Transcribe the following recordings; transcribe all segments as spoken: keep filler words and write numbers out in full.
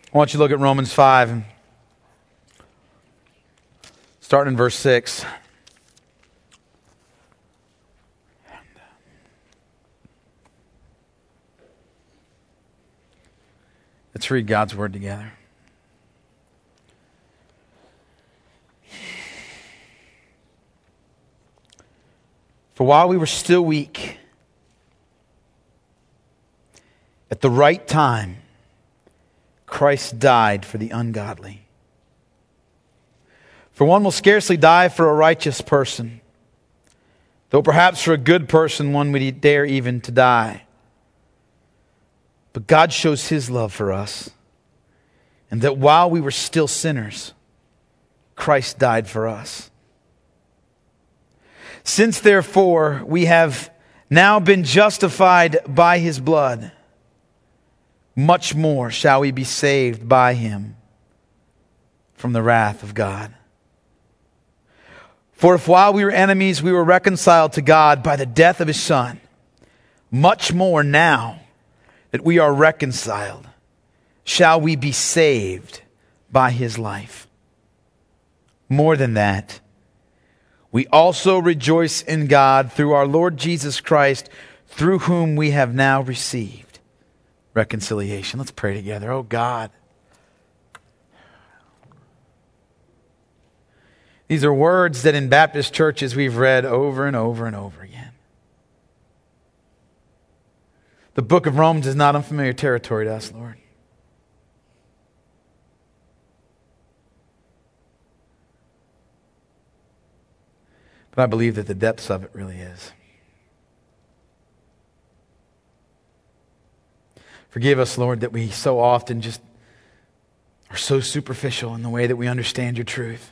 I want you to look at Romans five, starting in verse six. Let's read God's word together. For while we were still weak, at the right time, Christ died for the ungodly. For one will scarcely die for a righteous person, though perhaps for a good person one would dare even to die. But God shows His love for us, and that while we were still sinners, Christ died for us. Since therefore we have now been justified by His blood, much more shall we be saved by Him from the wrath of God. For if while we were enemies we were reconciled to God by the death of His Son, much more now that we are reconciled, shall we be saved by His life. More than that, we also rejoice in God through our Lord Jesus Christ, through whom we have now received reconciliation. Let's pray together. Oh God, these are words that in Baptist churches we've read over and over and over again. The book of Romans is not unfamiliar territory to us, Lord. But I believe that the depths of it really is. Forgive us, Lord, that we so often just are so superficial in the way that we understand your truth.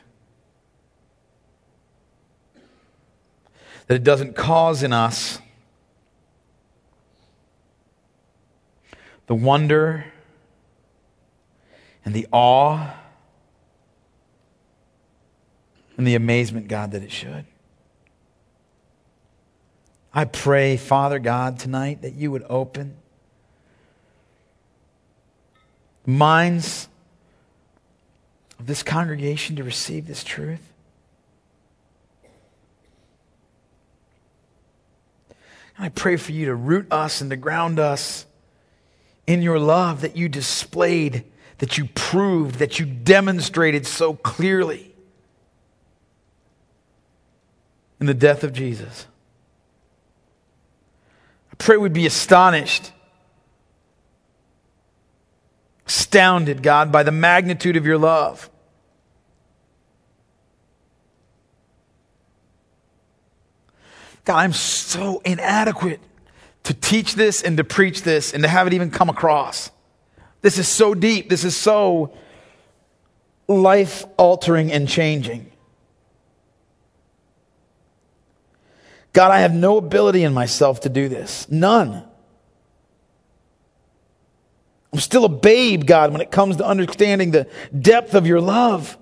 That it doesn't cause in us the wonder and the awe and the amazement, God, that it should. I pray, Father God, tonight that you would open the minds of this congregation to receive this truth. And I pray for you to root us and to ground us in your love that you displayed, that you proved, that you demonstrated so clearly in the death of Jesus. I pray we'd be astonished, astounded, God, by the magnitude of your love. God, I'm so inadequate to teach this and to preach this and to have it even come across. This is so deep. This is so life-altering and changing. God, I have no ability in myself to do this. None. I'm still a babe, God, when it comes to understanding the depth of your love.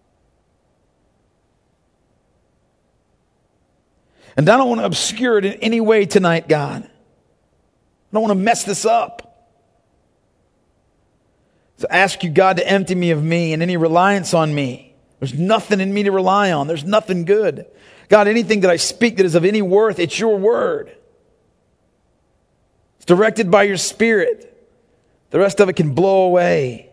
And I don't want to obscure it in any way tonight, God. I don't want to mess this up. So I ask you, God, to empty me of me and any reliance on me. There's nothing in me to rely on. There's nothing good. God, anything that I speak that is of any worth, it's your word. It's directed by your Spirit. The rest of it can blow away.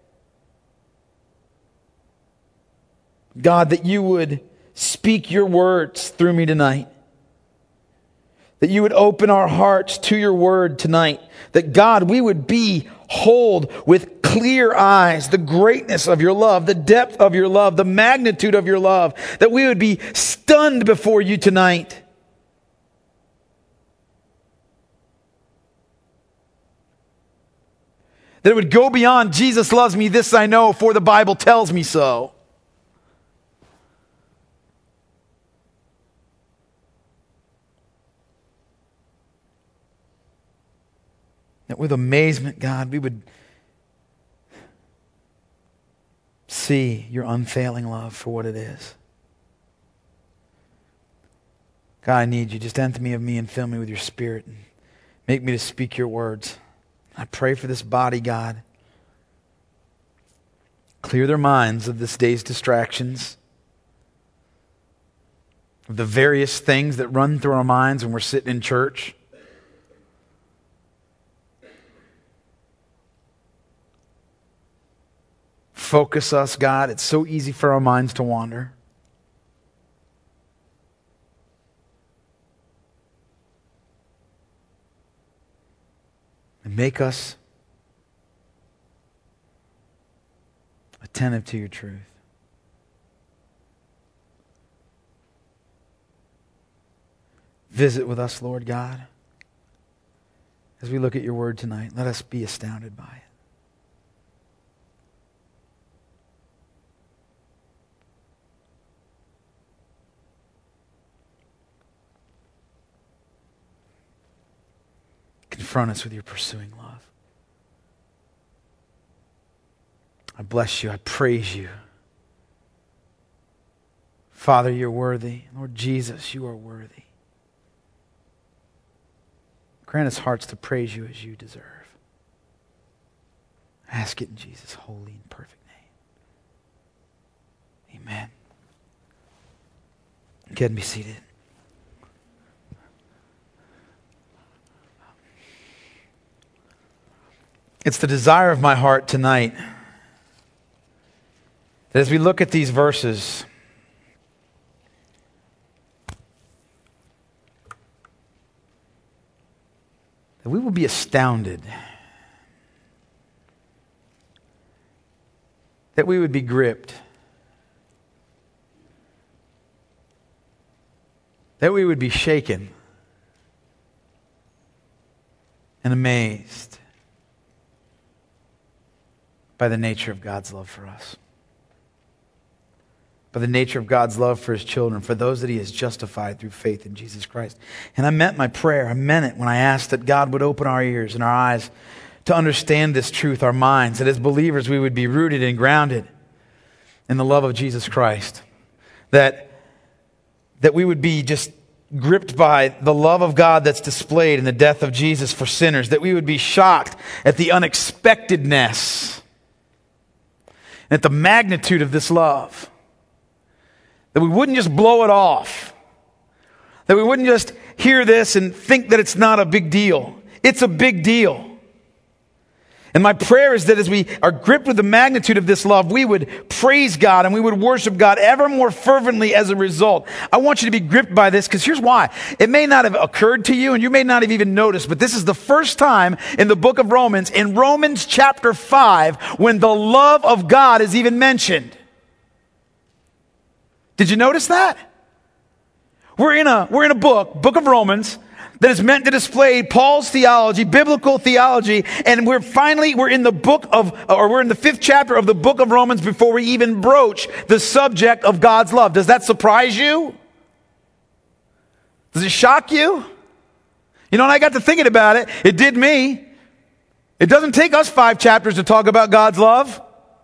God, that you would speak your words through me tonight. That you would open our hearts to your word tonight. That God, we would behold with clear eyes the greatness of your love, the depth of your love, the magnitude of your love. That we would be stunned before you tonight. That it would go beyond, Jesus loves me, this I know, for the Bible tells me so. That with amazement, God, we would see your unfailing love for what it is. God, I need you. Just empty me of me and fill me with your Spirit and make me to speak your words. I pray for this body, God. Clear their minds of this day's distractions, of the various things that run through our minds when we're sitting in church. Focus us, God. It's so easy for our minds to wander. And make us attentive to your truth. Visit with us, Lord God. As we look at your word tonight, let us be astounded by it. Confront us with your pursuing love. I bless you. I praise you. Father, you're worthy. Lord Jesus, you are worthy. Grant us hearts to praise you as you deserve. I ask it in Jesus' holy and perfect name. Amen. Go ahead and be seated. It's the desire of my heart tonight that as we look at these verses, that we will be astounded, that we would be gripped, that we would be shaken and amazed by the nature of God's love for us. By the nature of God's love for his children, for those that he has justified through faith in Jesus Christ. And I meant my prayer. I meant it when I asked that God would open our ears and our eyes to understand this truth, our minds, that as believers we would be rooted and grounded in the love of Jesus Christ. That, that we would be just gripped by the love of God that's displayed in the death of Jesus for sinners. That we would be shocked at the unexpectedness, at the magnitude of this love. That we wouldn't just blow it off. That we wouldn't just hear this and think that it's not a big deal. It's a big deal. And my prayer is that as we are gripped with the magnitude of this love, we would praise God and we would worship God ever more fervently as a result. I want you to be gripped by this because here's why. It may not have occurred to you and you may not have even noticed, but this is the first time in the book of Romans, in Romans chapter five, when the love of God is even mentioned. Did you notice that? We're in a, we're in a book, book of Romans, that is meant to display Paul's theology, biblical theology, and we're finally, we're in the book of, or we're in the fifth chapter of the book of Romans before we even broach the subject of God's love. Does that surprise you? Does it shock you? You know, and I got to thinking about it. It did me. It doesn't take us five chapters to talk about God's love.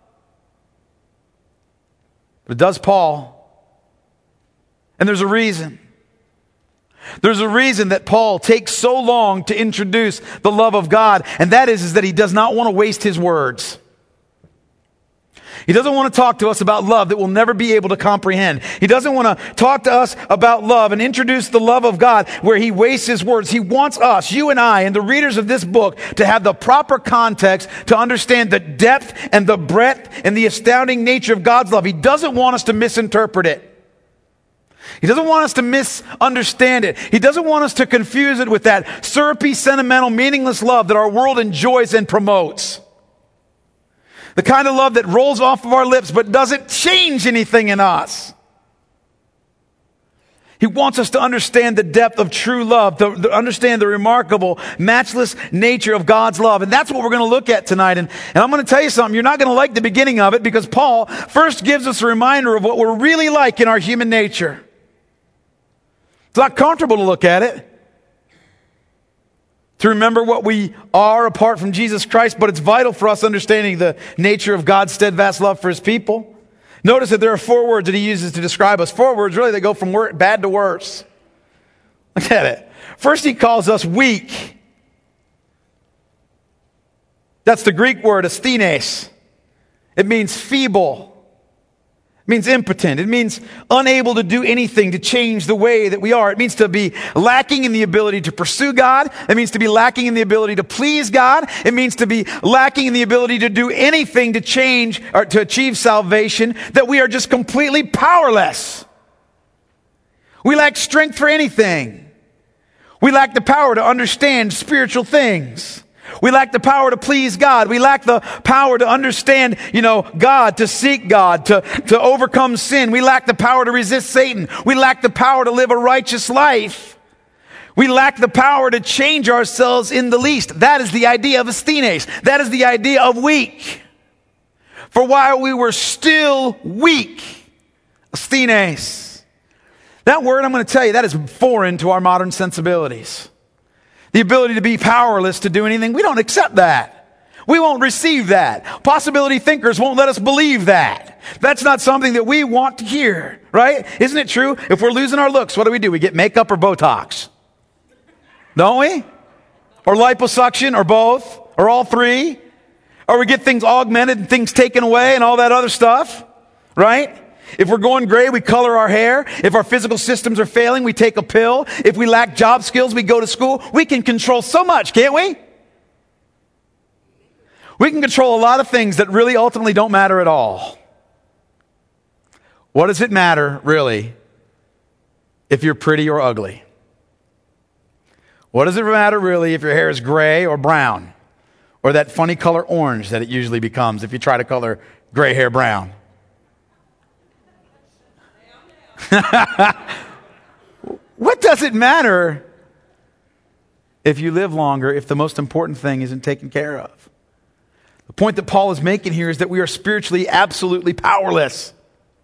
But it does Paul. And there's a reason. There's a reason that Paul takes so long to introduce the love of God, and that is, is that he does not want to waste his words. He doesn't want to talk to us about love that we'll never be able to comprehend. He doesn't want to talk to us about love and introduce the love of God where he wastes his words. He wants us, you and I, and the readers of this book to have the proper context to understand the depth and the breadth and the astounding nature of God's love. He doesn't want us to misinterpret it. He doesn't want us to misunderstand it. He doesn't want us to confuse it with that syrupy, sentimental, meaningless love that our world enjoys and promotes. The kind of love that rolls off of our lips but doesn't change anything in us. He wants us to understand the depth of true love, to, to understand the remarkable, matchless nature of God's love. And that's what we're going to look at tonight. And, and I'm going to tell you something. You're not going to like the beginning of it because Paul first gives us a reminder of what we're really like in our human nature. It's not comfortable to look at it, to remember what we are apart from Jesus Christ, but it's vital for us understanding the nature of God's steadfast love for his people. Notice that there are four words that he uses to describe us. Four words, really, that go from wor- bad to worse. Look at it. First, he calls us weak. That's the Greek word, asthenes. It means feeble. It means impotent. It means unable to do anything to change the way that we are. It means to be lacking in the ability to pursue God. It means to be lacking in the ability to please God. It means to be lacking in the ability to do anything to change or to achieve salvation, that we are just completely powerless. We lack strength for anything. We lack the power to understand spiritual things. We lack the power to please God. We lack the power to understand, you know, God, to seek God, to, to overcome sin. We lack the power to resist Satan. We lack the power to live a righteous life. We lack the power to change ourselves in the least. That is the idea of asthenes. That is the idea of weak. For while we were still weak, asthenes. That word, I'm going to tell you, that is foreign to our modern sensibilities. The ability to be powerless to do anything, we don't accept that. We won't receive that. Possibility thinkers won't let us believe that. That's not something that we want to hear, right? Isn't it true? If we're losing our looks, what do we do? We get makeup or Botox. Don't we? Or liposuction, or both, or all three. Or we get things augmented and things taken away and all that other stuff, right? If we're going gray, we color our hair. If our physical systems are failing, we take a pill. If we lack job skills, we go to school. We can control so much, can't we? We can control a lot of things that really ultimately don't matter at all. What does it matter, really, if you're pretty or ugly? What does it matter, really, if your hair is gray or brown? Or that funny color orange that it usually becomes if you try to color gray hair brown? What does it matter if you live longer if the most important thing isn't taken care of? The point that Paul is making here is that we are spiritually absolutely powerless.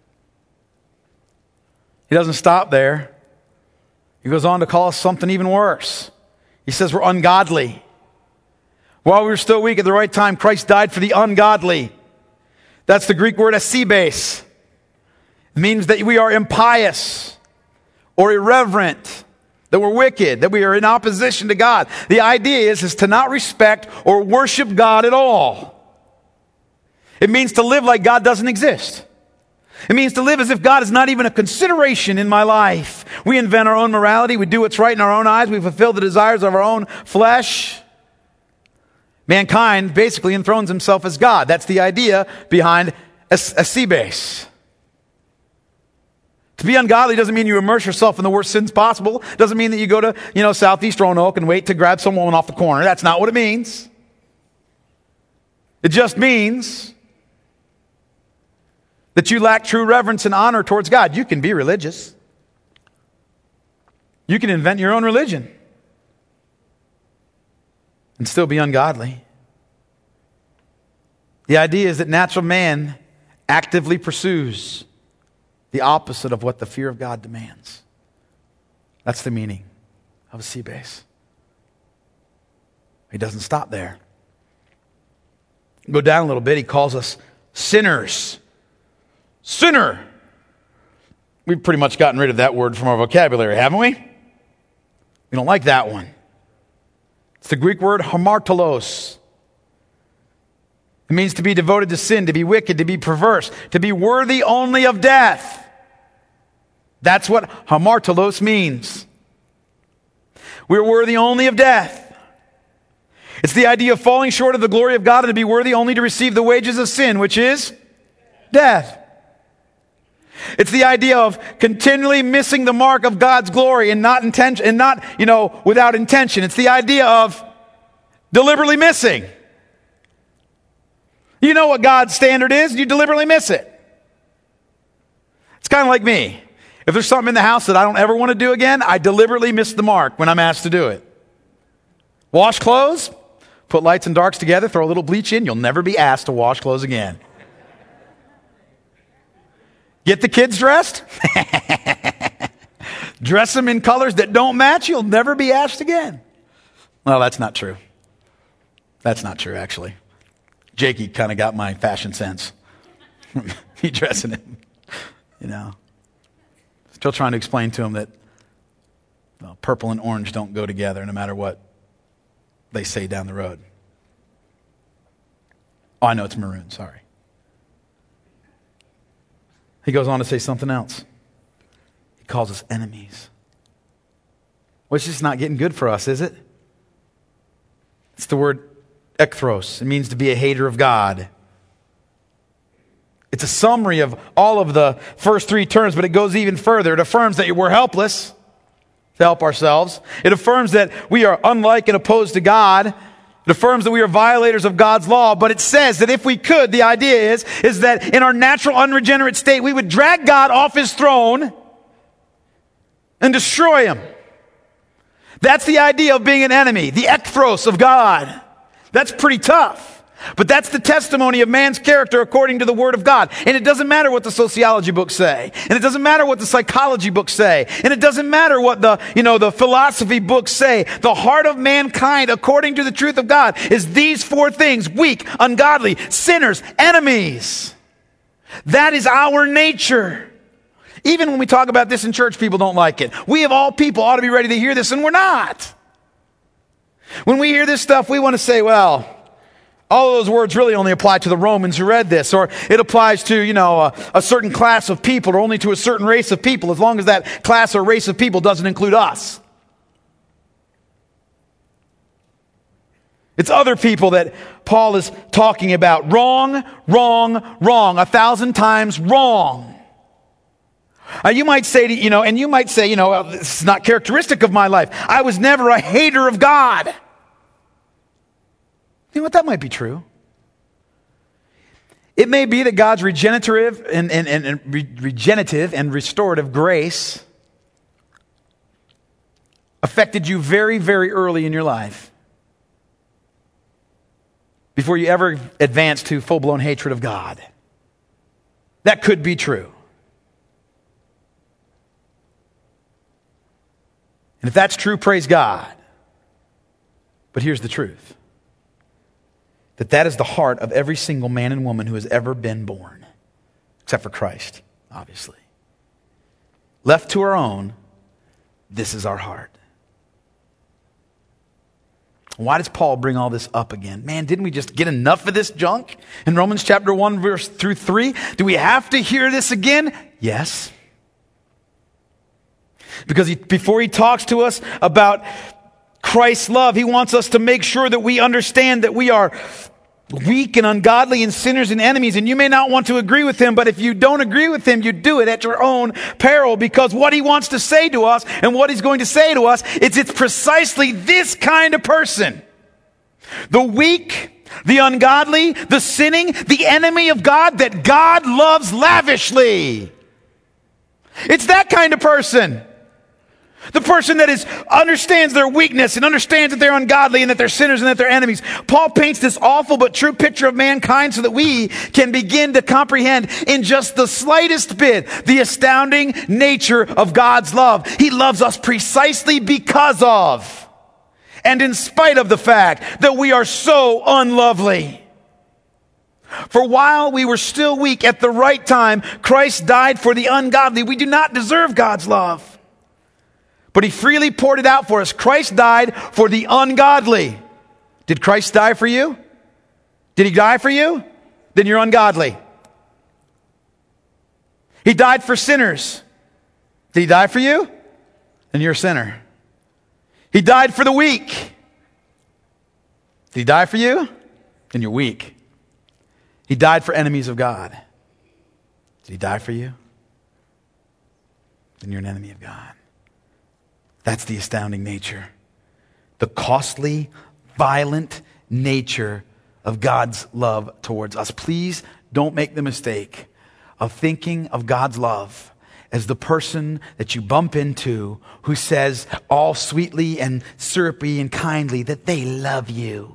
He doesn't stop there. He goes on to call us something even worse. He says we're ungodly. While we were still weak, at the right time, Christ died for the ungodly. That's the Greek word asibes. It means that we are impious or irreverent, that we're wicked, that we are in opposition to God. The idea is, is to not respect or worship God at all. It means to live like God doesn't exist. It means to live as if God is not even a consideration in my life. We invent our own morality. We do what's right in our own eyes. We fulfill the desires of our own flesh. Mankind basically enthrones himself as God. That's the idea behind asibes. To be ungodly doesn't mean you immerse yourself in the worst sins possible. Doesn't mean that you go to, you know, Southeast Roanoke and wait to grab some woman off the corner. That's not what it means. It just means that you lack true reverence and honor towards God. You can be religious. You can invent your own religion and still be ungodly. The idea is that natural man actively pursues the opposite of what the fear of God demands. That's the meaning of asibes. He doesn't stop there. Go down a little bit. He calls us sinners. Sinner. We've pretty much gotten rid of that word from our vocabulary, haven't we? We don't like that one. It's the Greek word hamartolos. It means to be devoted to sin, to be wicked, to be perverse, to be worthy only of death. That's what hamartolos means. We're worthy only of death. It's the idea of falling short of the glory of God and to be worthy only to receive the wages of sin, which is death. It's the idea of continually missing the mark of God's glory and not intention, and not, you know, without intention. It's the idea of deliberately missing. You know what God's standard is, you deliberately miss it. It's kind of like me. If there's something in the house that I don't ever want to do again, I deliberately miss the mark when I'm asked to do it. Wash clothes, put lights and darks together, throw a little bleach in, you'll never be asked to wash clothes again. Get the kids dressed, dress them in colors that don't match, you'll never be asked again. Well, that's not true. That's not true, actually. Jakey kind of got my fashion sense. He dressing him, you know. Still trying to explain to him that well, purple and orange don't go together no matter what they say down the road. Oh, I know it's maroon, sorry. He goes on to say something else. He calls us enemies. Well, it's just not getting good for us, is it? It's the word ekthros. It means to be a hater of God. It's a summary of all of the first three terms, but it goes even further. It affirms that we're helpless to help ourselves. It affirms that we are unlike and opposed to God. It affirms that we are violators of God's law, but it says that if we could, the idea is, is that in our natural unregenerate state, we would drag God off his throne and destroy him. That's the idea of being an enemy, the ekthros of God. That's pretty tough. But that's the testimony of man's character according to the Word of God. And it doesn't matter what the sociology books say. And it doesn't matter what the psychology books say. And it doesn't matter what the, you know, the philosophy books say. The heart of mankind, according to the truth of God, is these four things: weak, ungodly, sinners, enemies. That is our nature. Even when we talk about this in church, people don't like it. We of all people ought to be ready to hear this, and we're not. When we hear this stuff, we want to say, well, all of those words really only apply to the Romans who read this, or it applies to, you know, a, a certain class of people, or only to a certain race of people, as long as that class or race of people doesn't include us. It's other people that Paul is talking about. Wrong, wrong, wrong. A thousand times wrong. Uh, you might say, to, you know, and you might say, you know, well, this is not characteristic of my life. I was never a hater of God. You know what? That might be true. It may be that God's regenerative and, and, and, and re- regenerative and restorative grace affected you very, very early in your life, before you ever advanced to full-blown hatred of God. That could be true. And if that's true, praise God. But here's the truth. That that is the heart of every single man and woman who has ever been born. Except for Christ, obviously. Left to our own, this is our heart. Why does Paul bring all this up again? Man, didn't we just get enough of this junk in Romans chapter one, verse through three? Do we have to hear this again? Yes. Because he, before he talks to us about Christ's love, he wants us to make sure that we understand that we are weak and ungodly and sinners and enemies. And you may not want to agree with him, but if you don't agree with him, you do it at your own peril, because what he wants to say to us and what he's going to say to us, it's, it's precisely this kind of person. The weak, the ungodly, the sinning, the enemy of God that God loves lavishly. It's that kind of person. The person that is understands their weakness and understands that they're ungodly and that they're sinners and that they're enemies. Paul paints this awful but true picture of mankind so that we can begin to comprehend in just the slightest bit the astounding nature of God's love. He loves us precisely because of and in spite of the fact that we are so unlovely. For while we were still weak, at the right time, Christ died for the ungodly. We do not deserve God's love, but he freely poured it out for us. Christ died for the ungodly. Did Christ die for you? Did he die for you? Then you're ungodly. He died for sinners. Did he die for you? Then you're a sinner. He died for the weak. Did he die for you? Then you're weak. He died for enemies of God. Did he die for you? Then you're an enemy of God. That's the astounding nature, the costly, violent nature of God's love towards us. Please don't make the mistake of thinking of God's love as the person that you bump into who says all sweetly and syrupy and kindly that they love you.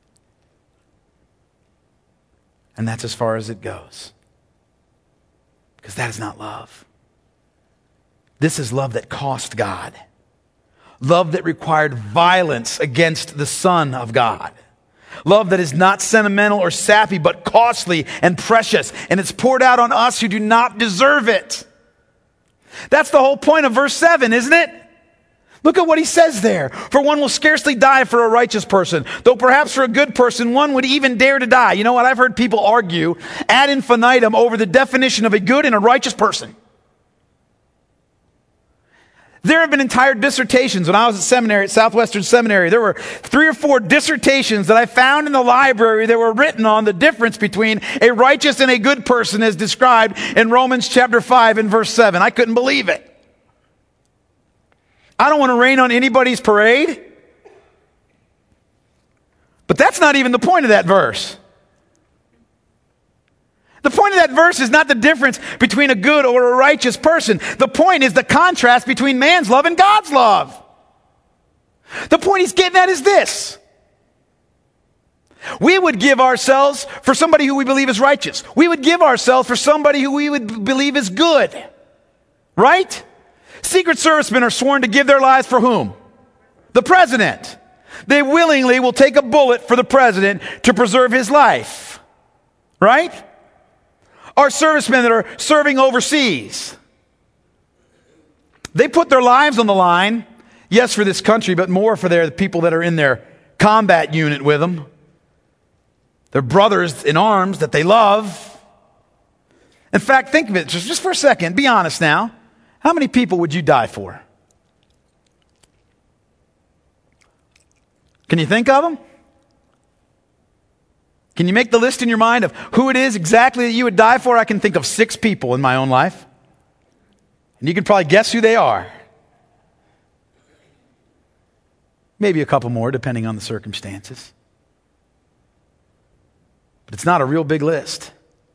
And that's as far as it goes. Because that is not love. This is love that cost God. Love that required violence against the Son of God. Love that is not sentimental or sappy, but costly and precious. And it's poured out on us who do not deserve it. That's the whole point of verse seven, isn't it? Look at what he says there. For one will scarcely die for a righteous person, though perhaps for a good person one would even dare to die. You know what? I've heard people argue ad infinitum over the definition of a good and a righteous person. There have been entire dissertations. When I was at seminary, at Southwestern Seminary, there were three or four dissertations that I found in the library that were written on the difference between a righteous and a good person as described in Romans chapter five and verse seven. I couldn't believe it. I don't want to rain on anybody's parade. But that's not even the point of that verse. The point of that verse is not the difference between a good or a righteous person. The point is the contrast between man's love and God's love. The point he's getting at is this. We would give ourselves for somebody who we believe is righteous. We would give ourselves for somebody who we would believe is good. Right? Secret Servicemen are sworn to give their lives for whom? The president. They willingly will take a bullet for the president to preserve his life. Right? Our servicemen that are serving overseas, they put their lives on the line, yes, for this country, but more for their the people that are in their combat unit with them. Their brothers in arms that they love. In fact, think of it just, just for a second. Be honest now. How many people would you die for? Can you think of them? Can you make the list in your mind of who it is exactly that you would die for? I can think of six people in my own life. And you can probably guess who they are. Maybe a couple more, depending on the circumstances. But it's not a real big list.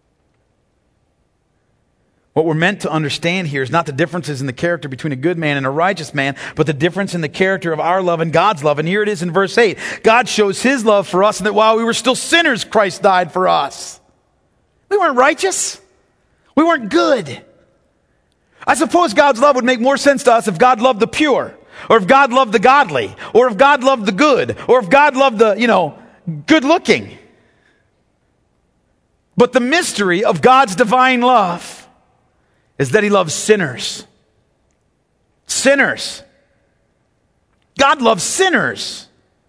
What we're meant to understand here is not the differences in the character between a good man and a righteous man, but the difference in the character of our love and God's love. And here it is in verse eight. God shows his love for us, and that while we were still sinners, Christ died for us. We weren't righteous. We weren't good. I suppose God's love would make more sense to us if God loved the pure, or if God loved the godly, or if God loved the good, or if God loved the, you know, good looking. But the mystery of God's divine love is that he loves sinners. Sinners. God loves sinners.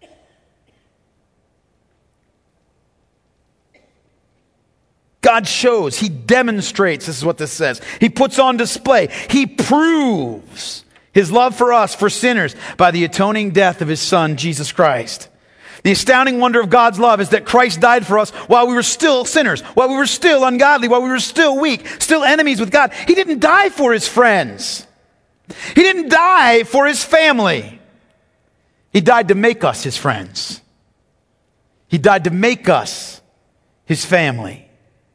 God shows, he demonstrates, this is what this says. He puts on display, he proves his love for us, for sinners, by the atoning death of his Son, Jesus Christ. The astounding wonder of God's love is that Christ died for us while we were still sinners, while we were still ungodly, while we were still weak, still enemies with God. He didn't die for his friends. He didn't die for his family. He died to make us his friends. He died to make us his family.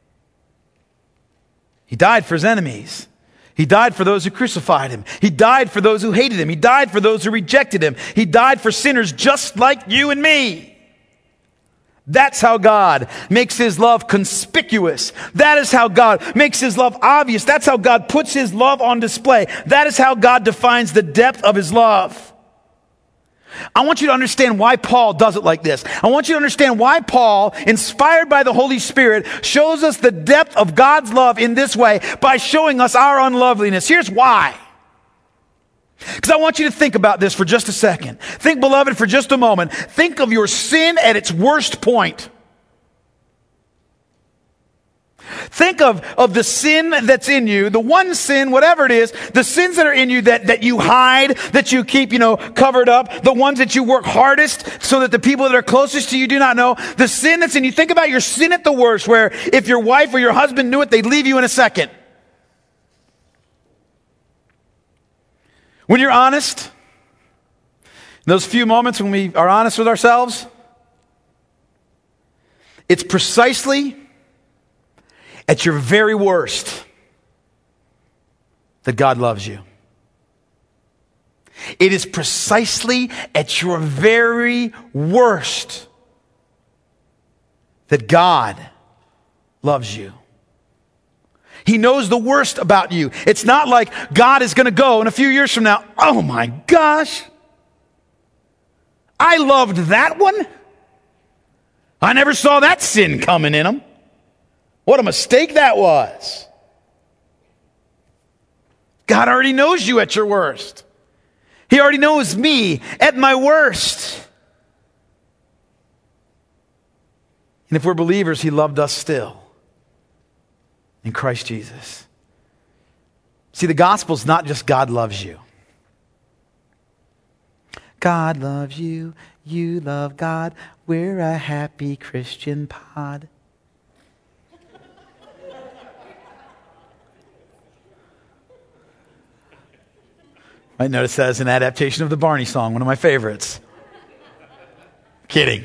He died for his enemies. He died for those who crucified him. He died for those who hated him. He died for those who rejected him. He died for sinners just like you and me. That's how God makes his love conspicuous. That is how God makes his love obvious. That's how God puts his love on display. That is how God defines the depth of his love. I want you to understand why Paul does it like this. I want you to understand why Paul, inspired by the Holy Spirit, shows us the depth of God's love in this way by showing us our unloveliness. Here's why. Because I want you to think about this for just a second. Think, beloved, for just a moment. Think of your sin at its worst point. Think of, of the sin that's in you, the one sin, whatever it is, the sins that are in you that, that you hide, that you keep, you know, covered up, the ones that you work hardest so that the people that are closest to you do not know, the sin that's in you. Think about your sin at the worst, where if your wife or your husband knew it, they'd leave you in a second. When you're honest, in those few moments when we are honest with ourselves, it's precisely at your very worst that God loves you. It is precisely at your very worst that God loves you. He knows the worst about you. It's not like God is going to go in a few years from now, oh my gosh, I loved that one. I never saw that sin coming in him. What a mistake that was. God already knows you at your worst. He already knows me at my worst. And if we're believers, he loved us still in Christ Jesus. See, the gospel is not just God loves you. God loves you, you love God, we're a happy Christian pod. I notice that as an adaptation of the Barney song, one of my favorites. Kidding.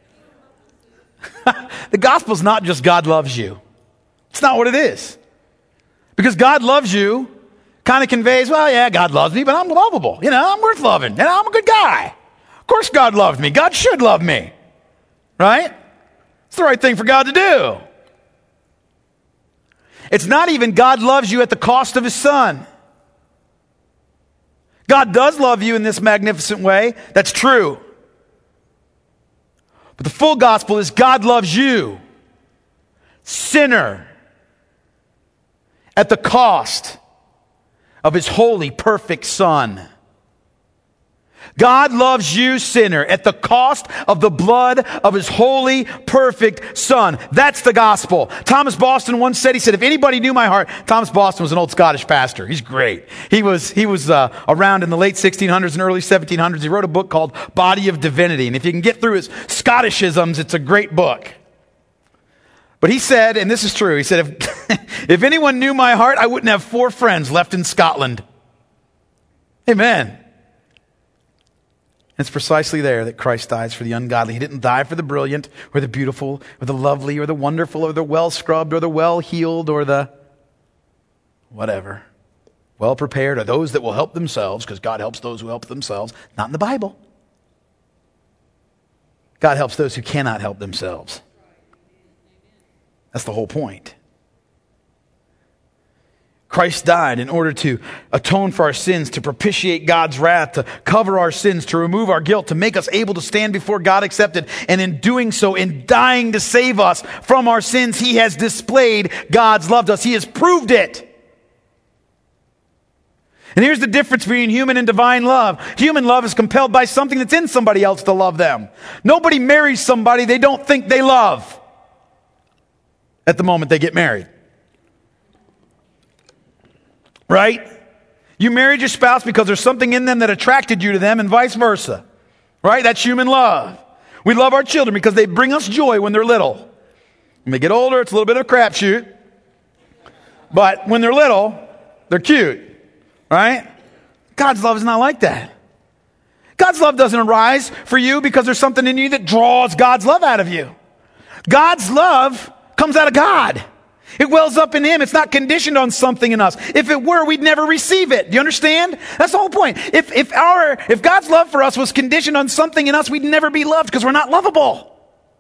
The gospel's not just God loves you. It's not what it is. Because God loves you kind of conveys, well, yeah, God loves me, but I'm lovable. You know, I'm worth loving. You know, I'm a good guy. Of course God loved me. God should love me. Right? It's the right thing for God to do. It's not even God loves you at the cost of his son. God does love you in this magnificent way. That's true. But the full gospel is God loves you, sinner, at the cost of his holy, perfect son. God loves you, sinner, at the cost of the blood of his holy, perfect son. That's the gospel. Thomas Boston once said, he said, if anybody knew my heart, Thomas Boston was an old Scottish pastor. He's great. He was, he was uh, around in the late sixteen hundreds and early seventeen hundreds. He wrote a book called Body of Divinity. And if you can get through his Scottishisms, it's a great book. But he said, and this is true, he said, if, if anyone knew my heart, I wouldn't have four friends left in Scotland. Amen. It's precisely there that Christ dies for the ungodly. He didn't die for the brilliant or the beautiful or the lovely or the wonderful or the well-scrubbed or the well-heeled or the whatever. Well-prepared or those that will help themselves, because God helps those who help themselves. Not in the Bible. God helps those who cannot help themselves. That's the whole point. Christ died in order to atone for our sins, to propitiate God's wrath, to cover our sins, to remove our guilt, to make us able to stand before God accepted. And in doing so, in dying to save us from our sins, he has displayed God's love to us. He has proved it. And here's the difference between human and divine love. Human love is compelled by something that's in somebody else to love them. Nobody marries somebody they don't think they love at the moment they get married. Right? You married your spouse because there's something in them that attracted you to them and vice versa. Right? That's human love. We love our children because they bring us joy when they're little. When they get older, it's a little bit of a crapshoot. But when they're little, they're cute. Right? God's love is not like that. God's love doesn't arise for you because there's something in you that draws God's love out of you. God's love comes out of God. It wells up in him. It's not conditioned on something in us. If it were, we'd never receive it. Do you understand? That's the whole point. If if our if God's love for us was conditioned on something in us, we'd never be loved because we're not lovable.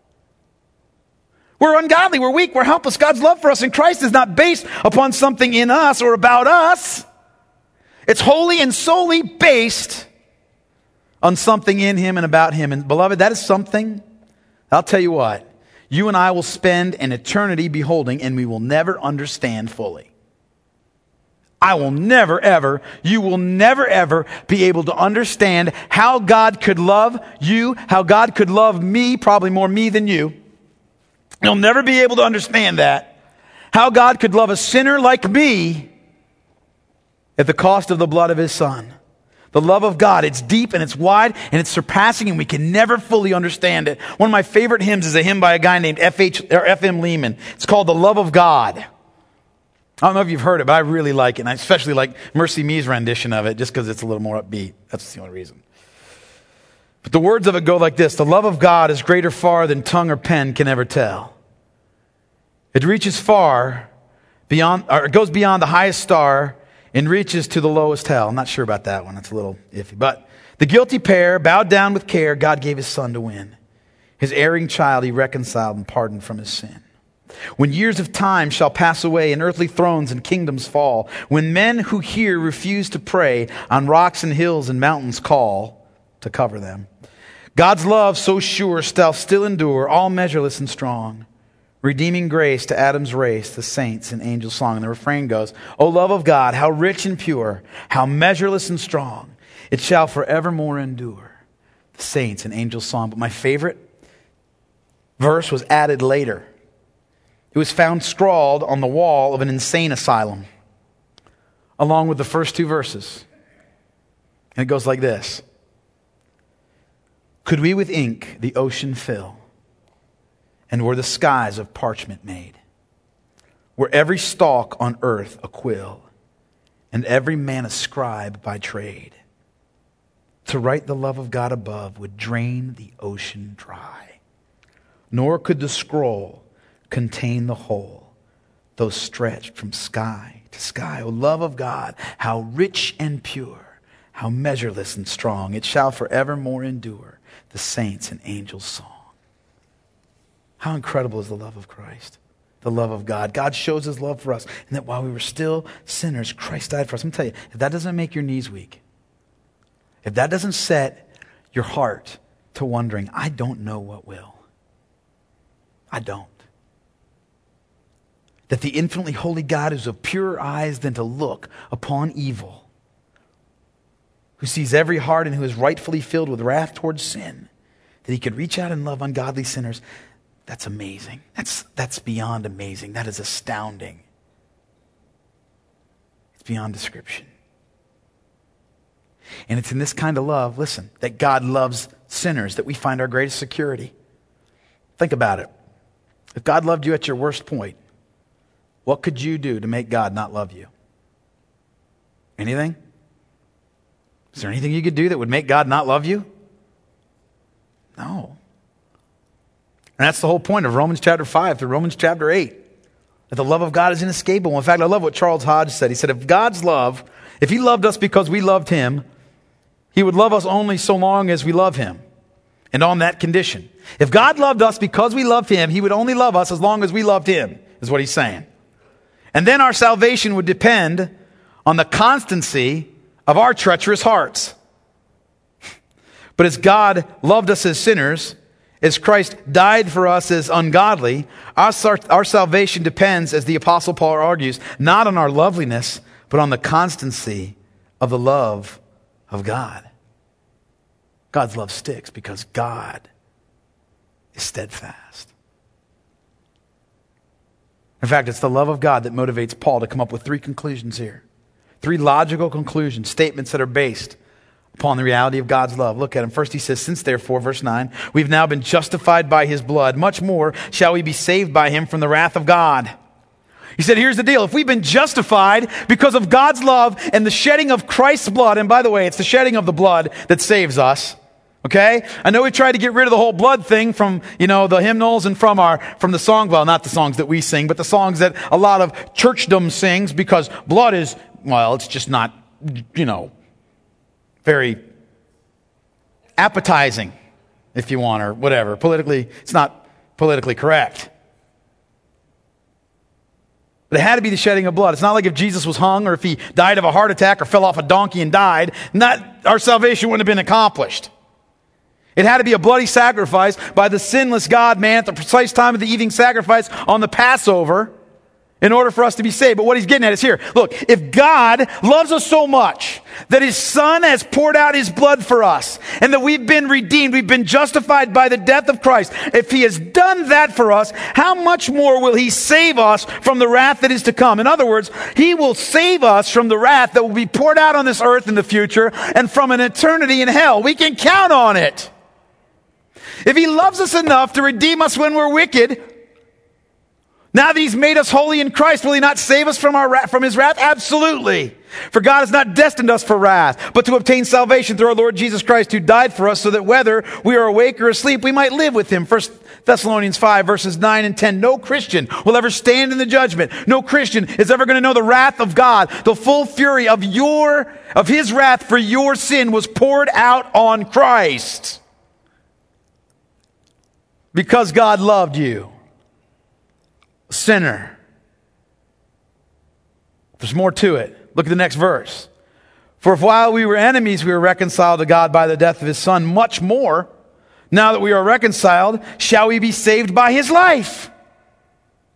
We're ungodly. We're weak. We're helpless. God's love for us in Christ is not based upon something in us or about us. It's wholly and solely based on something in him and about him. And beloved, that is something, I'll tell you what, you and I will spend an eternity beholding, and we will never understand fully. I will never, ever, you will never, ever be able to understand how God could love you, how God could love me, probably more me than you. You'll never be able to understand that. How God could love a sinner like me at the cost of the blood of his son. The love of God, it's deep and it's wide and it's surpassing, and we can never fully understand it. One of my favorite hymns is a hymn by a guy named F H or F M Lehman. It's called The Love of God. I don't know if you've heard it, but I really like it. And I especially like Mercy Me's rendition of it just because it's a little more upbeat. That's the only reason. But the words of it go like this. The love of God is greater far than tongue or pen can ever tell. It reaches far beyond, or it goes beyond the highest star and reaches to the lowest hell. I'm not sure about that one. It's a little iffy. But the guilty pair, bowed down with care, God gave his son to win. His erring child he reconciled and pardoned from his sin. When years of time shall pass away and earthly thrones and kingdoms fall, when men who hear refuse to pray, on rocks and hills and mountains call to cover them, God's love so sure shall still endure, all measureless and strong, redeeming grace to Adam's race, the saints and angels' song. And the refrain goes, O love of God, how rich and pure, how measureless and strong. It shall forevermore endure. The saints and angels' song. But my favorite verse was added later. It was found scrawled on the wall of an insane asylum, along with the first two verses. And it goes like this. Could we with ink the ocean fill, and were the skies of parchment made, were every stalk on earth a quill, and every man a scribe by trade, to write the love of God above would drain the ocean dry. Nor could the scroll contain the whole, though stretched from sky to sky. O love of God, how rich and pure, how measureless and strong. It shall forevermore endure, the saints and angels' song. How incredible is the love of Christ, the love of God. God shows his love for us, and that while we were still sinners, Christ died for us. I'm going to tell you, if that doesn't make your knees weak, if that doesn't set your heart to wondering, I don't know what will. I don't. That the infinitely holy God is of purer eyes than to look upon evil, who sees every heart and who is rightfully filled with wrath towards sin, that he could reach out and love ungodly sinners. That's amazing. That's, that's beyond amazing. That is astounding. It's beyond description. And it's in this kind of love, listen, that God loves sinners, that we find our greatest security. Think about it. If God loved you at your worst point, what could you do to make God not love you? Anything? Is there anything you could do that would make God not love you? No. And that's the whole point of Romans chapter five through Romans chapter eight. That the love of God is inescapable. In fact, I love what Charles Hodge said. He said, if God's love, if he loved us because we loved him, he would love us only so long as we love him. And on that condition. If God loved us because we loved him, he would only love us as long as we loved him, is what he's saying. And then our salvation would depend on the constancy of our treacherous hearts. But as God loved us as sinners, as Christ died for us as ungodly, our, our salvation depends, as the Apostle Paul argues, not on our loveliness, but on the constancy of the love of God. God's love sticks because God is steadfast. In fact, it's the love of God that motivates Paul to come up with three conclusions here. Three logical conclusions, statements that are based upon the reality of God's love. Look at him. First he says, since therefore, verse nine, we've now been justified by his blood, much more shall we be saved by him from the wrath of God. He said, here's the deal. If we've been justified because of God's love and the shedding of Christ's blood, and by the way, it's the shedding of the blood that saves us. Okay? I know we tried to get rid of the whole blood thing from, you know, the hymnals and from our, from the song, well, not the songs that we sing, but the songs that a lot of churchdom sings, because blood is, well, it's just not, you know, very appetizing, if you want, or whatever. Politically, it's not politically correct. But it had to be the shedding of blood. It's not like if Jesus was hung or if he died of a heart attack or fell off a donkey and died, not, our salvation wouldn't have been accomplished. It had to be a bloody sacrifice by the sinless God-man at the precise time of the evening sacrifice on the Passover in order for us to be saved. But what he's getting at is here. Look, if God loves us so much that his Son has poured out his blood for us and that we've been redeemed, we've been justified by the death of Christ, if he has done that for us, how much more will he save us from the wrath that is to come? In other words, he will save us from the wrath that will be poured out on this earth in the future and from an eternity in hell. We can count on it. If he loves us enough to redeem us when we're wicked, now that he's made us holy in Christ, will he not save us from our wrath, from his wrath? Absolutely. For God has not destined us for wrath, but to obtain salvation through our Lord Jesus Christ, who died for us, so that whether we are awake or asleep, we might live with him. First Thessalonians five, verses nine and ten. No Christian will ever stand in the judgment. No Christian is ever going to know the wrath of God. The full fury of your, of his wrath for your sin was poured out on Christ. Because God loved you, sinner. There's more to it. Look at the next verse. For if while we were enemies, we were reconciled to God by the death of his Son, much more, now that we are reconciled, shall we be saved by his life.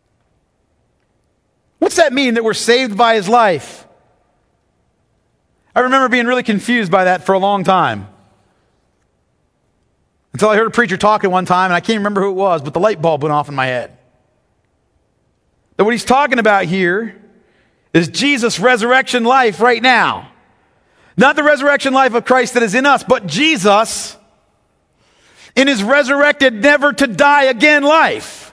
What's that mean, that we're saved by his life? I remember being really confused by that for a long time. Until I heard a preacher talking one time, and I can't remember who it was, but the light bulb went off in my head. That what he's talking about here is Jesus' resurrection life right now. Not the resurrection life of Christ that is in us, but Jesus in his resurrected, never to die again life.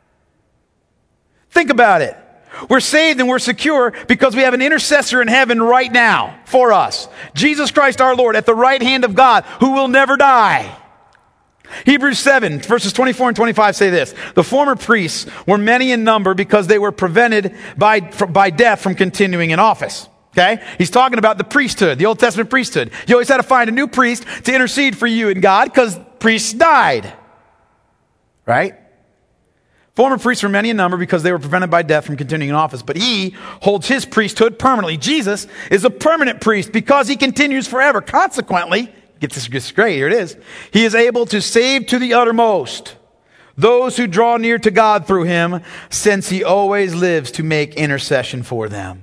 Think about it. We're saved and we're secure because we have an intercessor in heaven right now for us. Jesus Christ our Lord at the right hand of God, who will never die. Hebrews seven, verses twenty-four and twenty-five say this: the former priests were many in number because they were prevented by, by death from continuing in office. Okay? He's talking about the priesthood, the Old Testament priesthood. You always had to find a new priest to intercede for you and God because priests died. Right? Former priests were many in number because they were prevented by death from continuing in office. But he holds his priesthood permanently. Jesus is a permanent priest because he continues forever. Consequently, get this, this great, here it is. He is able to save to the uttermost those who draw near to God through him, since he always lives to make intercession for them.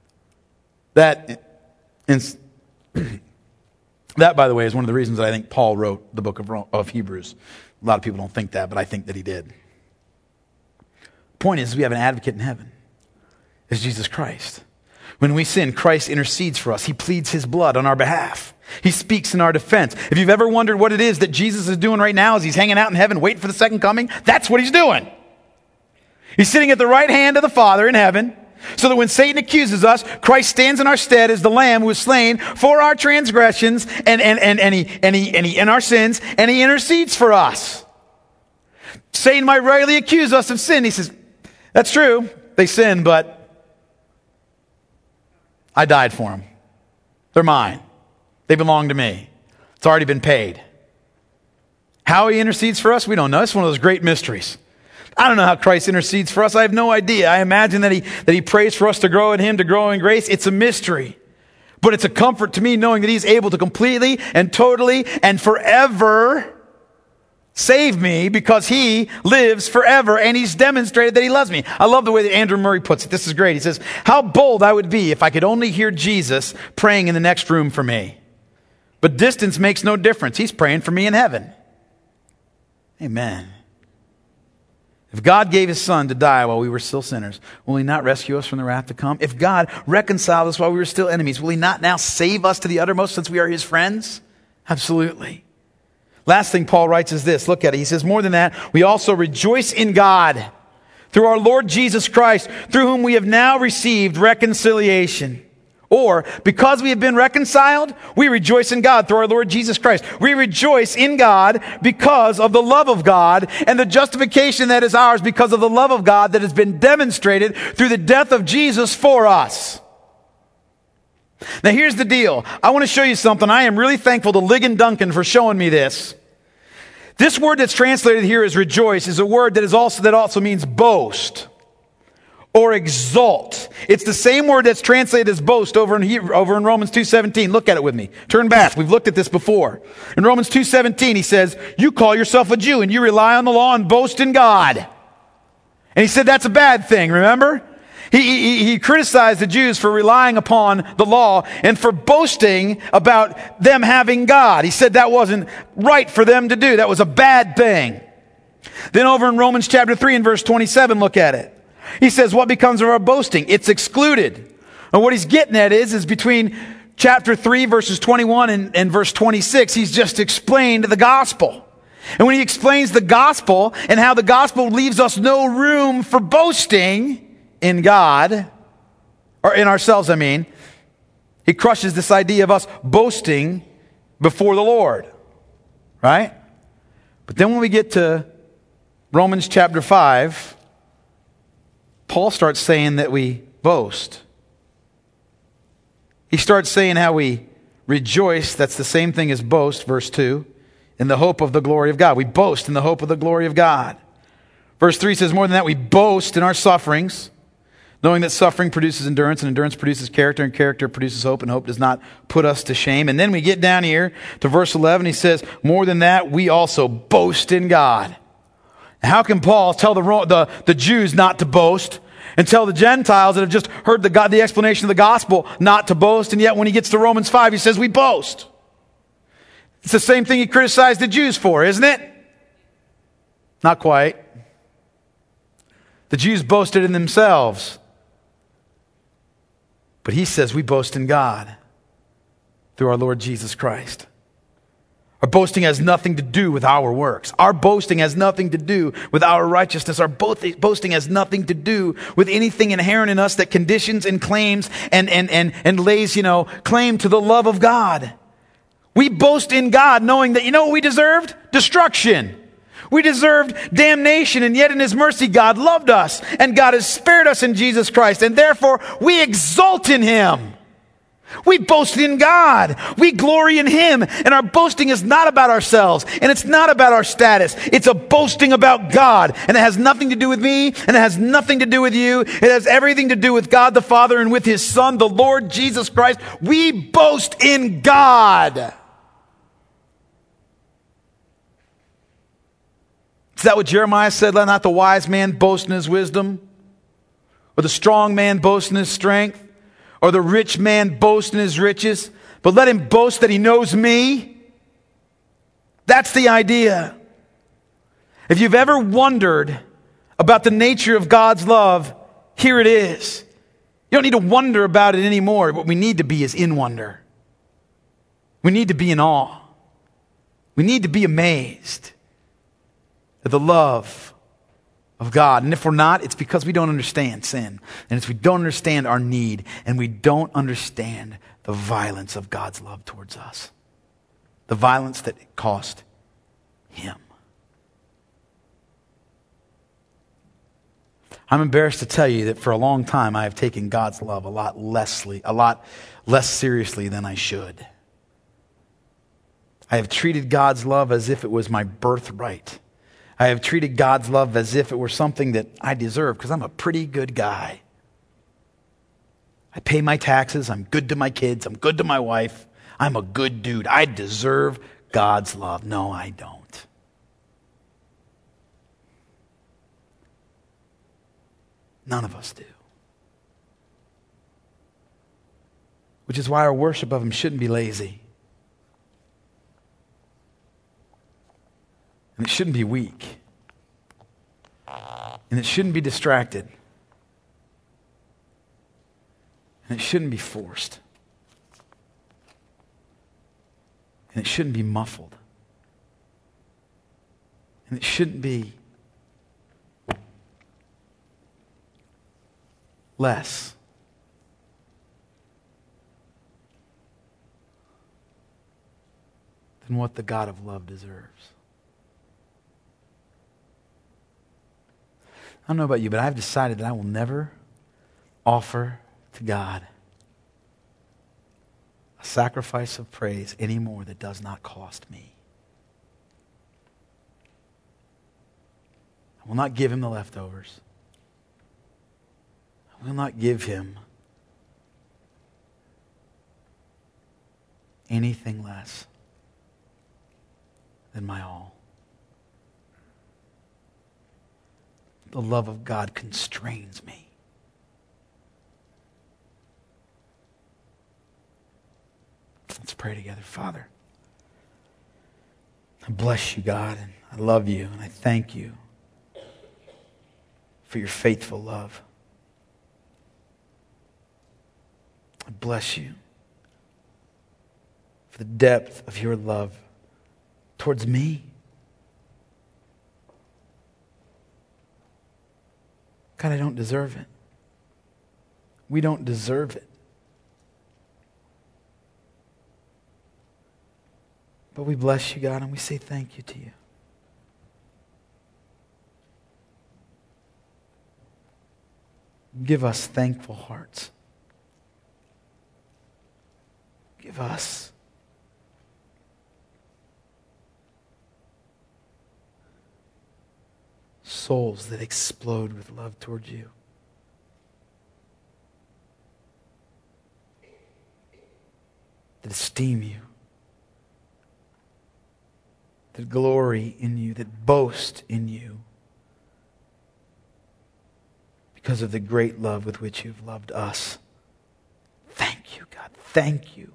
That, that, by the way, is one of the reasons that I think Paul wrote the book of, of Hebrews. A lot of people don't think that, but I think that he did. Point is, we have an advocate in heaven. It's Jesus Christ. When we sin, Christ intercedes for us. He pleads his blood on our behalf. He speaks in our defense. If you've ever wondered what it is that Jesus is doing right now as he's hanging out in heaven waiting for the second coming, that's what he's doing. He's sitting at the right hand of the Father in heaven, so that when Satan accuses us, Christ stands in our stead as the Lamb who was slain for our transgressions and, and, and, and, he, and, he, and, he, and our sins, and he intercedes for us. Satan might rightly accuse us of sin. He says, that's true, they sinned, but I died for them. They're mine. They belong to me. It's already been paid. How he intercedes for us, we don't know. It's one of those great mysteries. I don't know how Christ intercedes for us. I have no idea. I imagine that he, that he prays for us to grow in him, to grow in grace. It's a mystery. But it's a comfort to me knowing that he's able to completely and totally and forever save me because he lives forever and he's demonstrated that he loves me. I love the way that Andrew Murray puts it. This is great. He says, how bold I would be if I could only hear Jesus praying in the next room for me. But distance makes no difference. He's praying for me in heaven. Amen. If God gave his son to die while we were still sinners, will he not rescue us from the wrath to come? If God reconciled us while we were still enemies, will he not now save us to the uttermost since we are his friends? Absolutely. Last thing Paul writes is this. Look at it. He says, more than that, we also rejoice in God through our Lord Jesus Christ, through whom we have now received reconciliation. Or, because we have been reconciled, we rejoice in God through our Lord Jesus Christ. We rejoice in God because of the love of God and the justification that is ours because of the love of God that has been demonstrated through the death of Jesus for us. Now here's the deal. I want to show you something. I am really thankful to Ligon Duncan for showing me this. This word that's translated here as rejoice is a word that is also that also means boast or exalt. It's the same word that's translated as boast over in Hebrew, over in Romans two seventeen. Look at it with me. Turn back. We've looked at this before. In Romans two seventeen, he says, you call yourself a Jew and you rely on the law and boast in God. And he said that's a bad thing, remember? He, he, he criticized the Jews for relying upon the law and for boasting about them having God. He said that wasn't right for them to do. That was a bad thing. Then over in Romans chapter three and verse twenty-seven, look at it. He says, what becomes of our boasting? It's excluded. And what he's getting at is, is between chapter three, verses twenty-one and, and verse twenty-six, he's just explained the gospel. And when he explains the gospel and how the gospel leaves us no room for boasting in God, or in ourselves, I mean, he crushes this idea of us boasting before the Lord. Right? But then when we get to Romans chapter five, Paul starts saying that we boast. He starts saying how we rejoice. That's the same thing as boast, verse two, in the hope of the glory of God. We boast in the hope of the glory of God. Verse three says, more than that, we boast in our sufferings, knowing that suffering produces endurance, and endurance produces character, and character produces hope, and hope does not put us to shame. And then we get down here to verse eleven. He says, more than that, we also boast in God. How can Paul tell the, the, the Jews not to boast? And tell the Gentiles that have just heard the, God, the explanation of the gospel not to boast. And yet when he gets to Romans five, he says we boast. It's the same thing he criticized the Jews for, isn't it? Not quite. The Jews boasted in themselves. But he says we boast in God through our Lord Jesus Christ. Our boasting has nothing to do with our works. Our boasting has nothing to do with our righteousness. Our boasting has nothing to do with anything inherent in us that conditions and claims and, and, and, and lays, you know, claim to the love of God. We boast in God knowing that, you know what we deserved? Destruction. We deserved damnation, and yet in his mercy God loved us, and God has spared us in Jesus Christ, and therefore we exult in him. We boast in God. We glory in him. And our boasting is not about ourselves. And it's not about our status. It's a boasting about God. And it has nothing to do with me. And it has nothing to do with you. It has everything to do with God the Father and with his Son, the Lord Jesus Christ. We boast in God. Is that what Jeremiah said? Let not the wise man boast in his wisdom, or the strong man boast in his strength, or the rich man boast in his riches, but let him boast that he knows me. That's the idea. If you've ever wondered about the nature of God's love, here it is. You don't need to wonder about it anymore. What we need to be is in wonder. We need to be in awe. We need to be amazed at the love of God. And if we're not, it's because we don't understand sin. And it's we don't understand our need. And we don't understand the violence of God's love towards us. The violence that it cost him. I'm embarrassed to tell you that for a long time I have taken God's love a lot lessly, a lot less seriously than I should. I have treated God's love as if it was my birthright. I have treated God's love as if it were something that I deserve because I'm a pretty good guy. I pay my taxes. I'm good to my kids. I'm good to my wife. I'm a good dude. I deserve God's love. No, I don't. None of us do. Which is why our worship of him shouldn't be lazy. And it shouldn't be weak. And it shouldn't be distracted. And it shouldn't be forced. And it shouldn't be muffled. And it shouldn't be less. Than what the God of love deserves. I don't know about you, but I've decided that I will never offer to God a sacrifice of praise anymore that does not cost me. I will not give him the leftovers. I will not give him anything less than my all. The love of God constrains me. Let's pray together. Father, I bless you, God, and I love you, and I thank you for your faithful love. I bless you for the depth of your love towards me. God, I don't deserve it. We don't deserve it. But we bless you, God, and we say thank you to you. Give us thankful hearts. Give us souls that explode with love towards you. That esteem you. That glory in you. That boast in you. because of the great love with which you've loved us. Thank you, God. Thank you.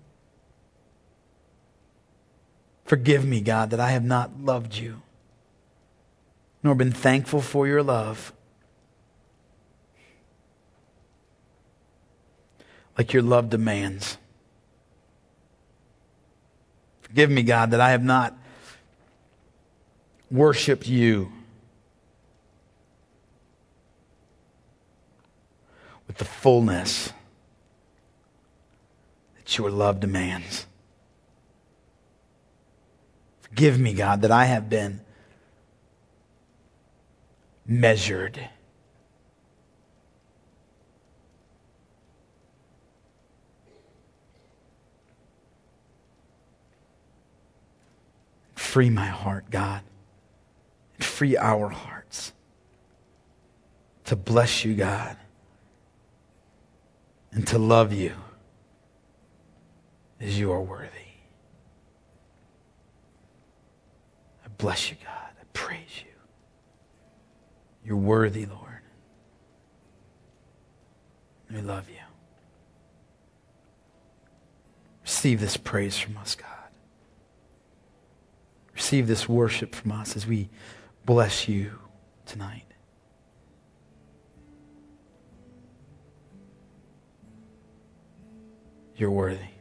Forgive me, God, that I have not loved you, nor been thankful for your love like your love demands. Forgive me, God, that I have not worshiped you with the fullness that your love demands. Forgive me, God, that I have been measured. Free my heart, God. And free our hearts to bless you, God, and to love you as you are worthy. I bless you, God. I praise you. You're worthy, Lord. We love you. Receive this praise from us, God. Receive this worship from us as we bless you tonight. You're worthy.